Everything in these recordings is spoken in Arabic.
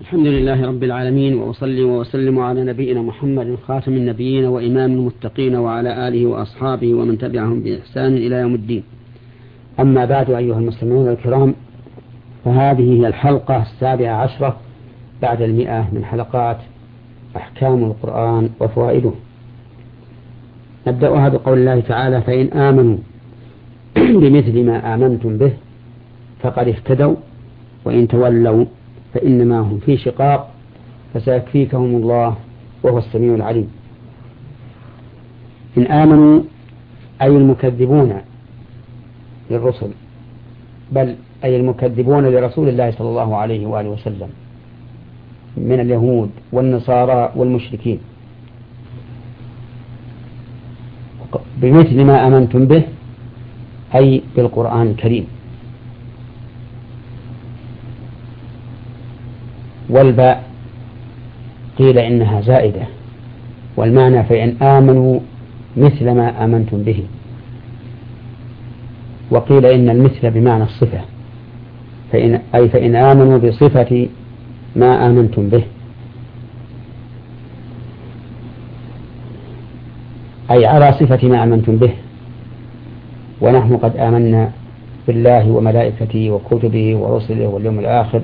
الحمد لله رب العالمين، وأصلي وأسلم على نبينا محمد خاتم النبيين وإمام المتقين وعلى آله وأصحابه ومن تبعهم بإحسان إلى يوم الدين. أما بعد، أيها المستمعون الكرام، فهذه هي الحلقة 17 بعد 100 من حلقات أحكام القرآن وفوائده. نبدأها بقول الله تعالى: فإن آمنوا بمثل ما آمنتم به فقد اهتدوا وإن تولوا فإنما هم في شقاق فسيكفيكهم الله وهو السميع العليم. إن آمنوا أي المكذبون للرسل، بل أي المكذبون لرسول الله صلى الله عليه وآله وسلم من اليهود والنصارى والمشركين بمثل ما آمنتم به أي بالقرآن الكريم. والباء قيل إنها زائدة، والمعنى فإن آمنوا مثل ما آمنتم به، وقيل إن المثل بمعنى الصفة، فإن آمنوا بصفة ما آمنتم به، أي على صفة ما آمنتم به. ونحن قد آمنا بالله وملائكته وكتبه ورسله واليوم الآخر،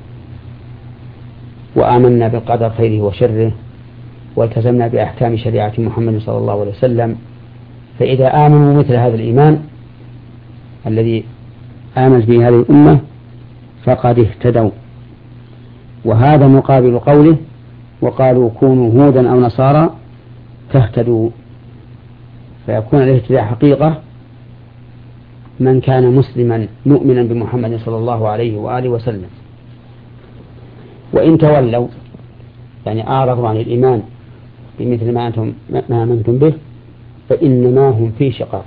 وآمنا بالقدر خيره وشره، والتزمنا بأحكام شريعة محمد صلى الله عليه وسلم. فإذا آمنوا مثل هذا الإيمان الذي آمنت به هذه الأمة فقد اهتدوا، وهذا مقابل قوله: وقالوا كونوا هودا أو نصارى تهتدوا. فيكون الاهتداء حقيقة من كان مسلما مؤمنا بمحمد صلى الله عليه وآله وسلم. وإن تولوا يعني أعرضوا عن الإيمان بمثل ما آمنتم به فإنما هم في شقاق،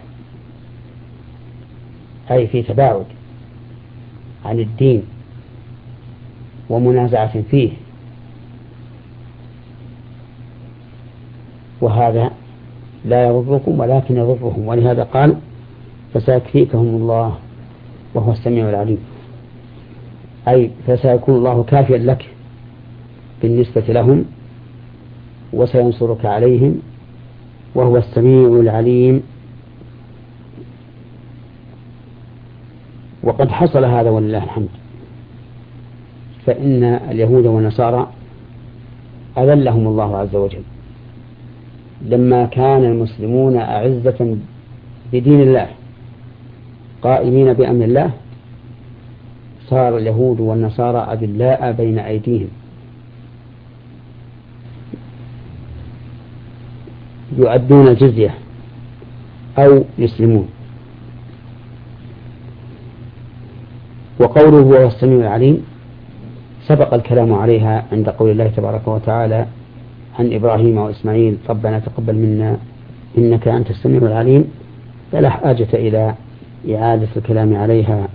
أي في تباعد عن الدين ومنازعة فيه، وهذا لا يضركم ولكن يضرهم. ولهذا قال: فسيكفيكهم الله وهو السميع العليم، أي فسيكون الله كافيا لك بالنسبة لهم وسينصرك عليهم وهو السميع العليم. وقد حصل هذا ولله الحمد، فإن اليهود والنصارى أذلهم الله عز وجل لما كان المسلمون أعزة بدين الله قائمين بأمر الله، صار اليهود والنصارى أذلاء بين أيديهم، يؤدون الجزية أو يسلمون. وقوله هو السميع العليم سبق الكلام عليها عند قول الله تبارك وتعالى عن إبراهيم وإسماعيل: ربنا تقبل منا إنك أنت السميع العليم، فلا حاجة إلى إعادة الكلام عليها،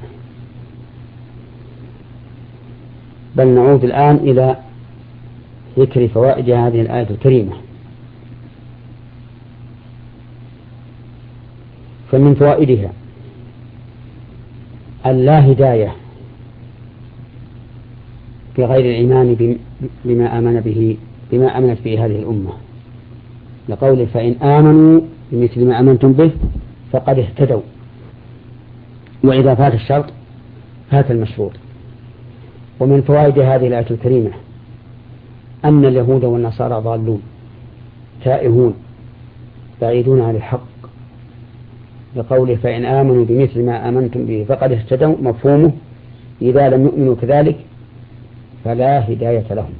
بل نعود الآن إلى ذكر فوائد هذه الآية الكريمة. فمن فوائدها اللا هداية في غير الإيمان بما آمنت به هذه الأمة، لقوله: فإن آمنوا بمثل ما آمنتم به فقد اهتدوا. وإذا فات الشرط فات المشروط. ومن فوائد هذه الآية الكريمة أن اليهود والنصارى ضالون تائهون بعيدون عن الحق، لقوله: فإن آمنوا بمثل ما آمنتم به فقد اهتدوا. مفهومه: إذا لم يؤمنوا كذلك فلا هداية لهم.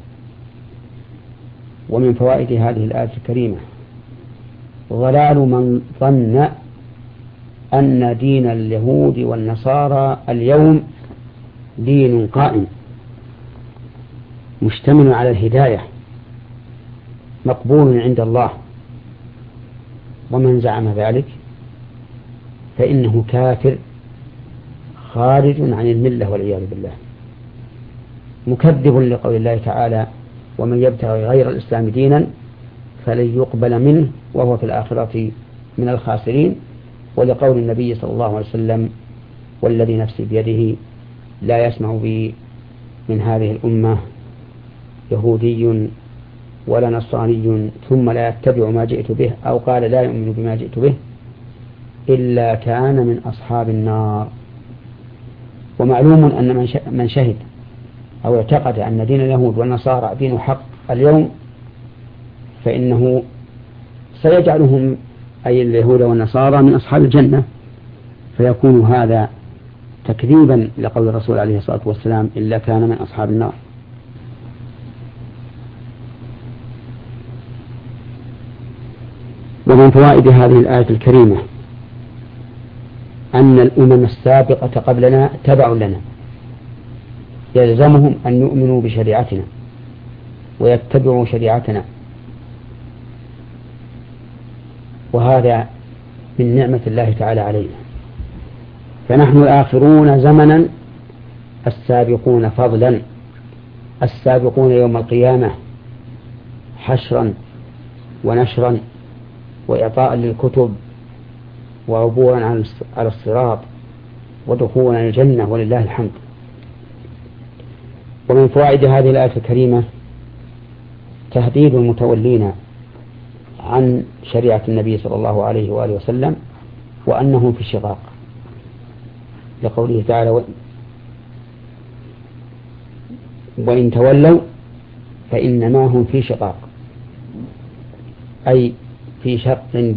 ومن فوائد هذه الآية الكريمة ضلال من ظن أن دين اليهود والنصارى اليوم دين قائم مشتمل على الهداية مقبول عند الله. ومن زعم ذلك فإنه كافر خارج عن الملة والعياذ بالله، مكذب لقول الله تعالى: ومن يبتغي غير الإسلام دينا فلن يقبل منه وهو في الآخرة من الخاسرين. ولقول النبي صلى الله عليه وسلم: والذي نفسي بيده لا يسمع بي من هذه الأمة يهودي ولا نصراني ثم لا يتبع ما جئت به أو قال لا يؤمن بما جئت به إلا كان من أصحاب النار. ومعلوم أن من شهد أو اعتقد أن دين اليهود والنصارى دين حق اليوم فإنه سيجعلهم أي اليهود والنصارى من أصحاب الجنة، فيكون هذا تكذيبا لقول الرسول عليه الصلاة والسلام إلا كان من أصحاب النار. ومن فوائد هذه الآية الكريمة أن الأمم السابقة قبلنا تبع لنا، يلزمهم أن يؤمنوا بشريعتنا ويتبعوا شريعتنا، وهذا من نعمة الله تعالى علينا. فنحن الآخرون زمنا، السابقون فضلا، السابقون يوم القيامة حشرا ونشرا وإعطاء للكتب وعبورا على الصراط ودخولا الجنة ولله الحمد. ومن فوائد هذه الآية الكريمة تهديد المتولين عن شريعة النبي صلى الله عليه وآله وسلم وأنهم في شقاق، لقوله تعالى وإن تولوا فإنما هم في شقاق، أي في شق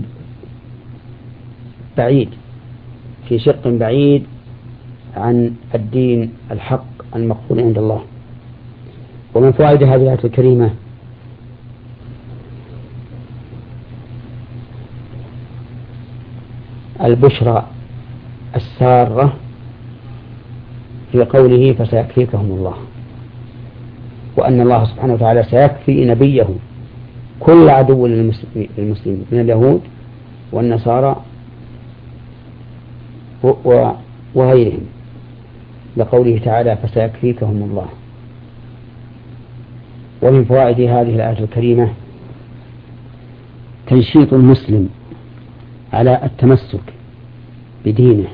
بعيد، في شق بعيد عن الدين الحق المقبول عند الله. ومن فوائد هذه الآية الكريمة البشرى السارة في قوله فسيكفيكهم الله، وأن الله سبحانه وتعالى سيكفي نبيه كل عدو للمسلمين من اليهود والنصارى وغيرهم، لقوله تعالى فسيكفيكهم الله. ومن فوائد هذه الآية الكريمة تنشيط المسلم على التمسك بدينه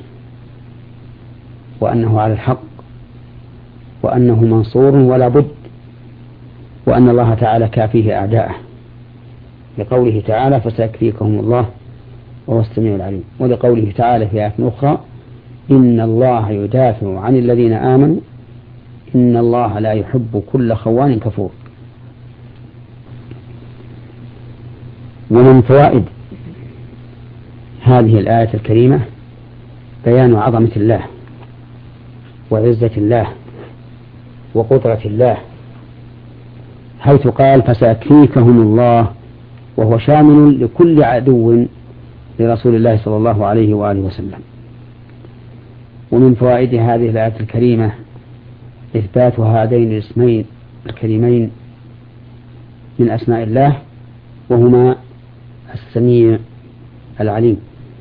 وأنه على الحق وأنه منصور ولا بد، وأن الله تعالى كافيه أعداءه، لقوله تعالى فسيكفيكهم الله وهو السميع العليم. ولقوله تعالى في آية أخرى إن الله يدافع عن الذين آمنوا إن الله لا يحب كل خوان كفور. ومن فوائد هذه الآية الكريمة بيان عظمة الله وعزة الله وقدرة الله، حيث قال فسيكفيكهم الله وهو شامل لكل عدو لرسول الله صلى الله عليه وآله وسلم. ومن فوائد هذه الآية الكريمة إثبات هذين الاسمين الكريمين من أسماء الله، وهما السميع العليم.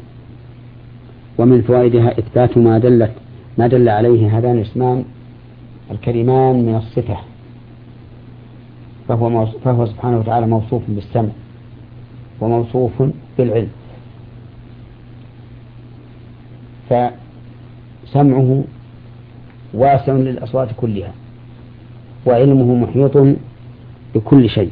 ومن فوائدها إثبات ما دل عليه هذان الاسمان الكريمان من الصفة، فهو سبحانه وتعالى موصوف بالسمع وموصوف بالعلم، فسمعه واسع للأصوات كلها وعلمه محيط بكل شيء.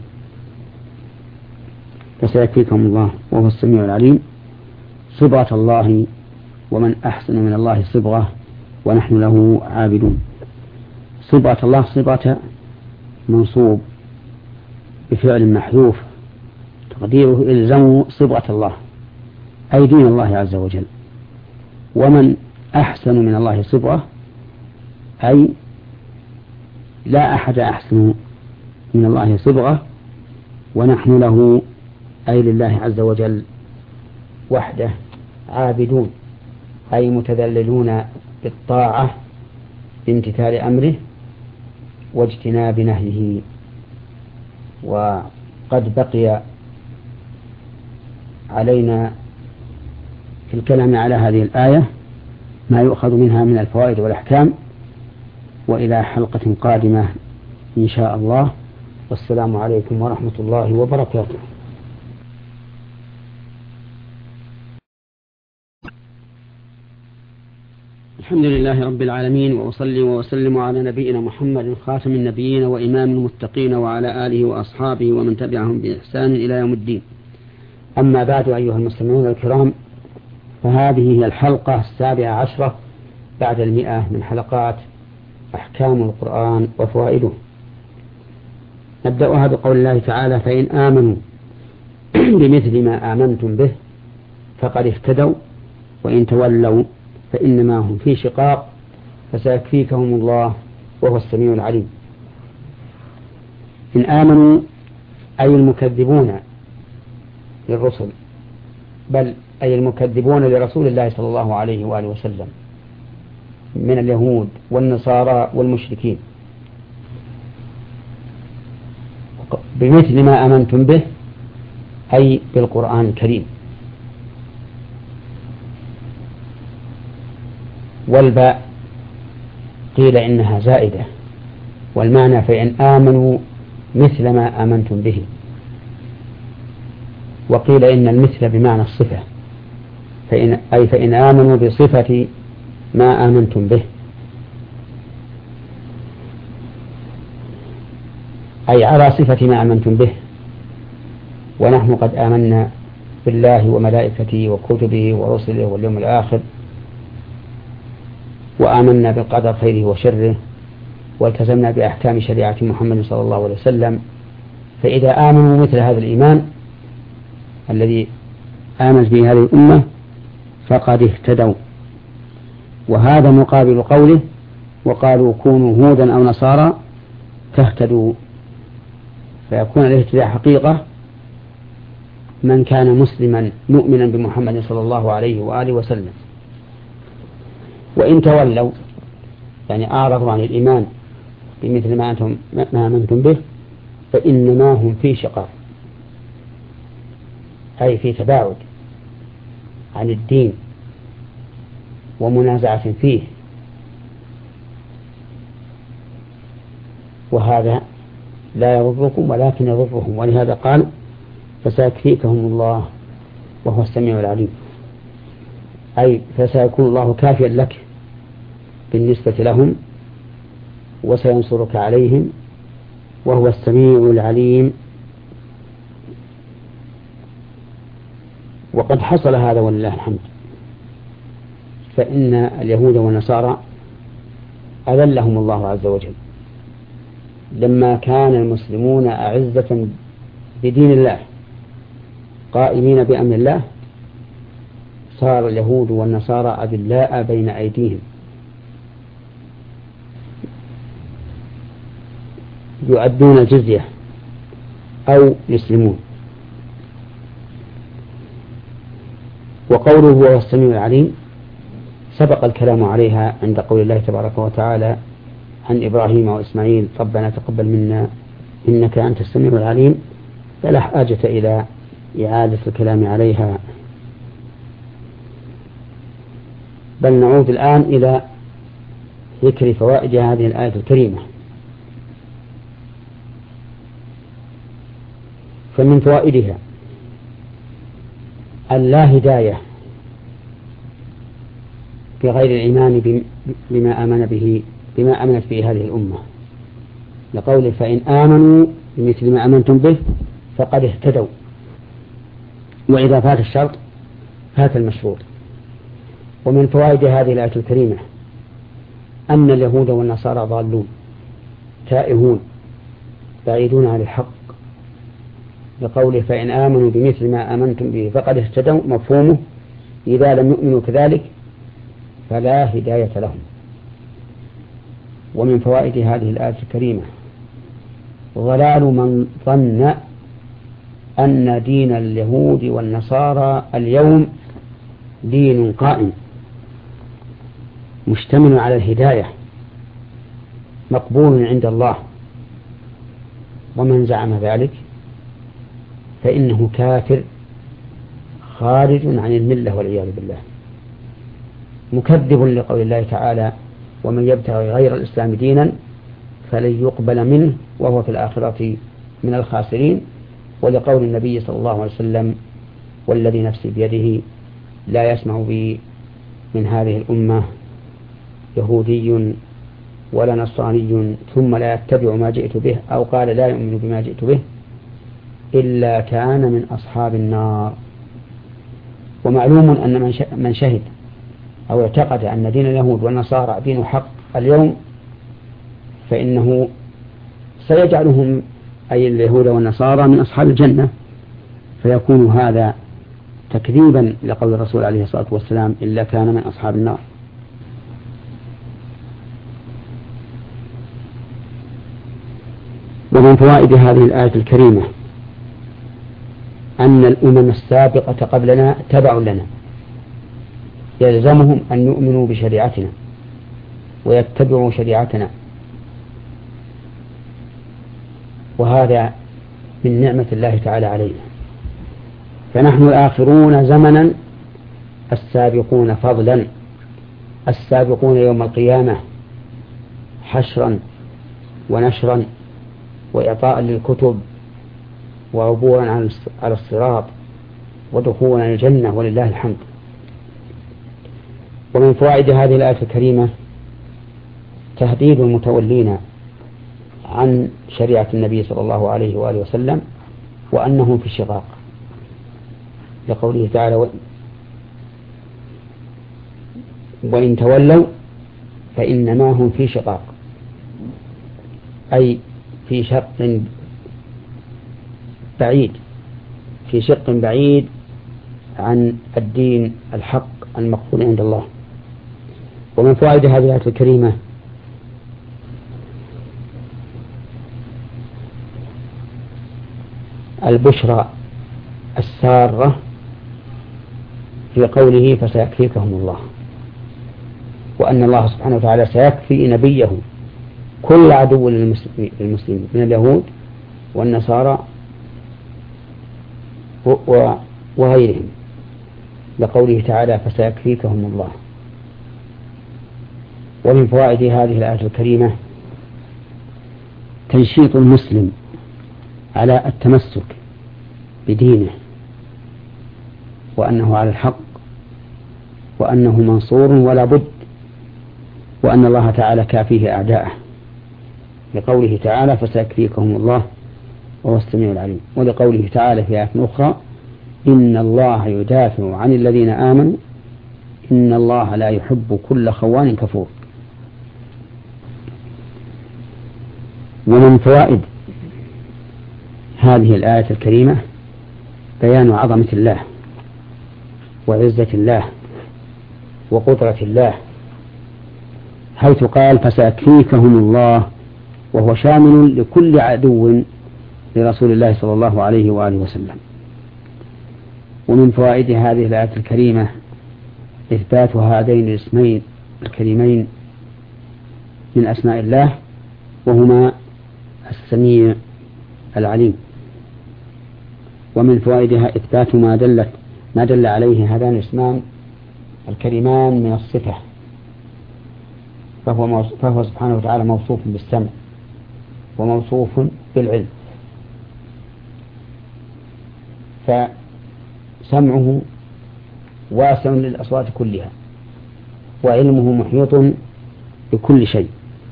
فسيكفيكم الله وهو السميع العليم صبغة الله، ومن أحسن من الله صبغة ونحن له عابدون. صبغة الله صبغة منصوب بفعل محذوف تقديره إلزموا صبغة الله أي دين الله عز وجل. ومن أحسن من الله صبغة أي لا أحد أحسن من الله صبغة، ونحن له أي لله عز وجل وحده عابدون أي متذللون بالطاعة بامتثال أمره واجتناب نهيه. وقد بقي علينا في الكلام على هذه الآية ما يؤخذ منها من الفوائد والأحكام، وإلى حلقة قادمة إن شاء الله، والسلام عليكم ورحمة الله وبركاته. الحمد لله رب العالمين، وأصلي وأسلم على نبينا محمد خاتم النبيين وإمام المتقين وعلى آله وأصحابه ومن تبعهم بإحسان إلى يوم الدين. أما بعد، أيها المستمعون الكرام، فهذه هي الحلقة 17 بعد 100 من حلقات أحكام القرآن وفوائده. نبدأها بقول الله تعالى: فإن آمنوا بمثل ما آمنتم به فقد اهتدوا وإن تولوا فإنما هم في شقاق فسيكفيكهم الله وهو السميع العليم. إن آمنوا أي المكذبون للرسل، بل أي المكذبون لرسول الله صلى الله عليه وآله وسلم من اليهود والنصارى والمشركين، بمثل ما آمنتم به أي بالقرآن الكريم. والباء قيل إنها زائدة، والمعنى فإن آمنوا مثل ما آمنتم به، وقيل إن المثل بمعنى الصفة، فإن آمنوا بصفة ما آمنتم به، أي على صفة ما آمنتم به. ونحن قد آمنا بالله وملائكته وكتبه ورسله واليوم الآخر، وآمنا بالقدر خيره وشره، والتزمنا بأحكام شريعة محمد صلى الله عليه وسلم. فإذا آمنوا مثل هذا الإيمان الذي آمنت به هذه الأمة فقد اهتدوا، وهذا مقابل قوله: وقالوا كونوا هودا أو نصارى تهتدوا. فيكون الاهتداء حقيقة من كان مسلما مؤمنا بمحمد صلى الله عليه وآله وسلم. وإن تولوا يعني أعرضوا عن الإيمان بمثل ما آمنتم به فإنما هم في شقاق، أي في تباعد عن الدين ومنازعة فيه، وهذا لا يضركم ولكن يضرهم. ولهذا قال: فسيكفيكهم الله وهو السميع العليم، أي فسيكون الله كافيا لك بالنسبة لهم وسينصرك عليهم وهو السميع العليم. وقد حصل هذا ولله الحمد، فإن اليهود والنصارى أذلهم الله عز وجل لما كان المسلمون أعزة بدين الله قائمين بأمر الله، صار اليهود والنصارى أذلاء بين أيديهم، يؤدون الجزية أو يسلمون. وقوله هو السميع العليم سبق الكلام عليها عند قول الله تبارك وتعالى عن إبراهيم وإسماعيل: ربنا تقبل منا إنك أنت السميع العليم، فلا حاجة إلى إعادة الكلام عليها، بل نعود الآن إلى ذكر فوائد هذه الآية الكريمة. فمن فوائدها اللا هداية بغير الإيمان بما آمنت به هذه الأمة، لقوله: فإن آمنوا بمثل ما آمنتم به فقد اهتدوا. وإذا فات الشرط فات المشروط. ومن فوائد هذه الآية الكريمة أن اليهود والنصارى ضالون تائهون بعيدون عن الحق، لقوله: فإن آمنوا بمثل ما آمنتم به فقد اهتدوا. مفهومه: إذا لم يؤمنوا كذلك فلا هداية لهم. ومن فوائد هذه الآية الكريمة ضلال من ظن أن دين اليهود والنصارى اليوم دين قائم مشتمل على الهداية مقبول عند الله، ومن زعم ذلك فإنه كافر خارج عن الملة والعياذ بالله، مكذب لقول الله تعالى: ومن يبتغي غير الإسلام دينا فلن يقبل منه وهو في الآخرة من الخاسرين. ولقول النبي صلى الله عليه وسلم: والذي نفسي بيده لا يسمع بي من هذه الأمة يهودي ولا نصراني ثم لا يتبع ما جئت به أو قال لا يؤمن بما جئت به إلا كان من أصحاب النار. ومعلوم أن من شهد أو اعتقد أن دين اليهود والنصارى دين حق اليوم فإنه سيجعلهم أي اليهود والنصارى من أصحاب الجنة، فيكون هذا تكذيبا لقول الرسول عليه الصلاة والسلام إلا كان من أصحاب النار. ومن فوائد هذه الآية الكريمة أن الأمم السابقة قبلنا تبع لنا، يلزمهم أن يؤمنوا بشريعتنا ويتبعوا شريعتنا، وهذا من نعمة الله تعالى علينا. فنحن الآخرون زمنا، السابقون فضلا، السابقون يوم القيامة حشرا ونشرا وإعطاء للكتب وعبورا على الصراط ودخولا الجنة ولله الحمد. ومن فوائد هذه الآية الكريمة تهديد المتولين عن شريعة النبي صلى الله عليه وآله وسلم وأنهم في شقاق، لقوله تعالى وإن تولوا فإنما هم في شقاق، أي في شق بعيد، في شق بعيد عن الدين الحق المقبول عند الله. ومن فوائد هذه الآية الكريمة البشرى السارة في قوله فسيكفيكهم الله، وأن الله سبحانه وتعالى سيكفي نبيه كل عدو للمسلمين من اليهود والنصارى وغيرهم، لقوله تعالى فسيكفيكهم الله. ومن فوائد هذه الآية الكريمة تنشيط المسلم على التمسك بدينه وأنه على الحق وأنه منصور ولا بد، وأن الله تعالى كافيه أعداءه، لقوله تعالى فسيكفيكهم الله وهو السميع العليم. ولقوله تعالى في آية أخرى إن الله يدافع عن الذين آمنوا إن الله لا يحب كل خوان كفور. ومن فوائد هذه الآية الكريمة بيان عظمة الله وعزة الله وقدرة الله، حيث قال فسيكفيكهم الله وهو شامل لكل عدو لرسول الله صلى الله عليه وآله وسلم. ومن فوائد هذه الآية الكريمة إثبات هذين الاسمين الكريمين من أسماء الله وهما السميع العليم. ومن فوائدها إثبات ما دل عليه هذان الاسمان الكريمان من الصفة، فهو سبحانه وتعالى موصوف بالسمع وموصوف بالعلم، فسمعه واسع للأصوات كلها وعلمه محيط بكل شيء.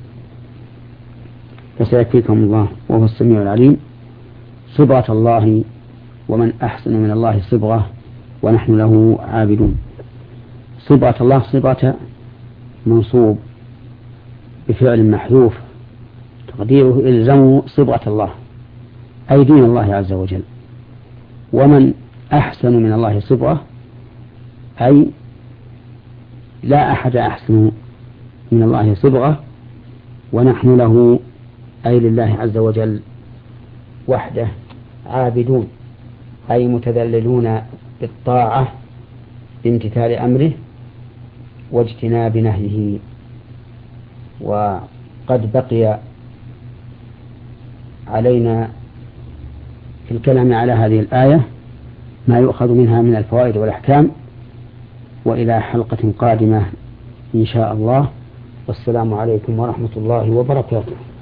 فسيكفيكم الله وهو السميع العليم صبغة الله، ومن أحسن من الله صبغة ونحن له عابدون. صبغة الله صبغة منصوب بفعل محذوف تقديره إلزموا صبغة الله أي دين الله عز وجل. ومن أحسن من الله صبغة أي لا أحد أحسن من الله صبغة ونحن له أي لله عز وجل وحده عابدون أي متذللون بالطاعة بامتثال أمره واجتناب نهيه. وقد بقي علينا في الكلام على هذه الآية ما يؤخذ منها من الفوائد والأحكام، وإلى حلقة قادمة إن شاء الله، والسلام عليكم ورحمة الله وبركاته.